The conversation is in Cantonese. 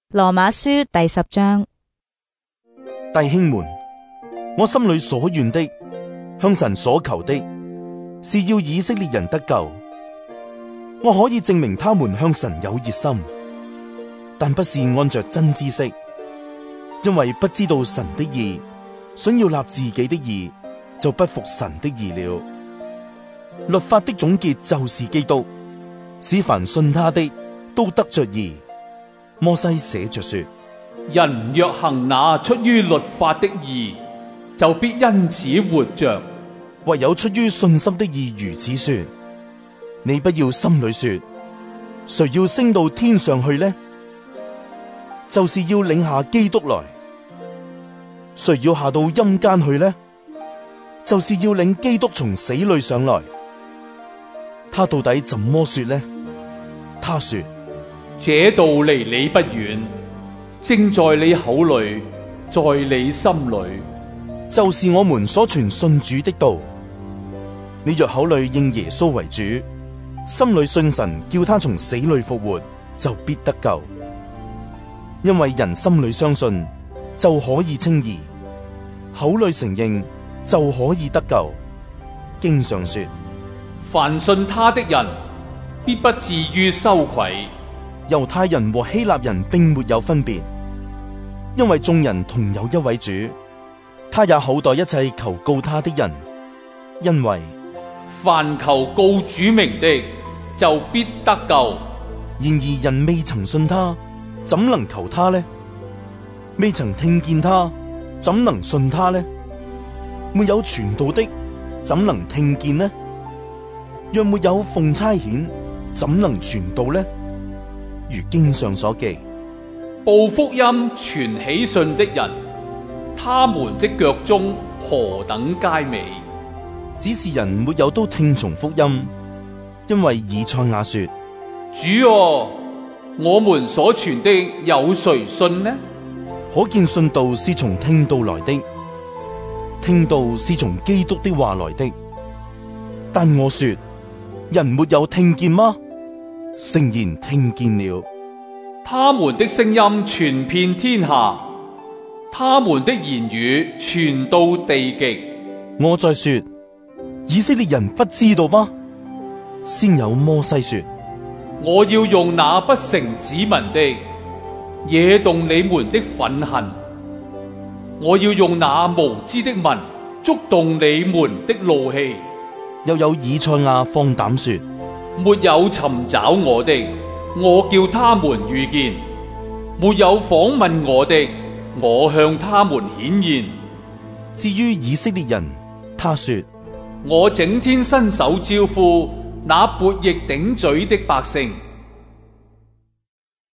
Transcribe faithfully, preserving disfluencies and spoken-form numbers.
羅馬書第十章。 弟兄們，我心裏所願的，向神所求的，是要以色列人得救。我可以證明他們向神有熱心，但不是按着真知識，因為不知道神的義，想要立自己的義，就不服神的義了。律法的總結就是基督，使凡信他的都得着義。摩西寫着說： 人若行那出於律法的義，就必因此活着。 唯有出於信心的義如此說。你不要心裏說，誰要升到天上去呢？就是要領下基督來。誰要下到陰間去呢？就是要領基督從死裏上來。他到底怎麼說呢？他說： 這道離你不遠，正在你口裏，在你心裏， 就是我們所傳信主的道。你若口裏認耶穌為主，心裏信神叫他從死裏復活，就必得救。因為人心裏相信，就可以稱義；口裏承認，就可以得救。經上說： 凡信他的人，必不至於羞愧。 猶太人和希臘人並沒有分別，因為眾人同有一位主，他也厚待一切求告他的人。因為凡求告主名的，就必得救。 然而人未曾信他，怎能求他呢？未曾聽見他，怎能信他呢？沒有傳道的，怎能聽見呢？若沒有奉差遣，怎能傳道呢？如經上所記， 報福音傳喜信的人，他們的腳蹤何等佳美！ 只是人沒有都聽從福音，因為以賽亞說： 主啊，我們所傳的有誰信呢？ 可見信道是從聽道來的，聽道是從基督的話來的。但我說，人沒有聽見嗎？誠然聽見了。 他們的聲音傳遍天下，他們的言語傳到地極。 我再說，以色列人不知道嗎？先有摩西說： 我要用那不成子民的，惹動你們的憤恨；我要用那無知的民，觸動你們的怒氣。 又有以賽亞放膽說： 沒有尋找我的，我叫他們遇見；沒有訪問我的，我向他們顯現。 至於以色列人，他說： 我整天伸手招呼那悖逆頂嘴的百姓。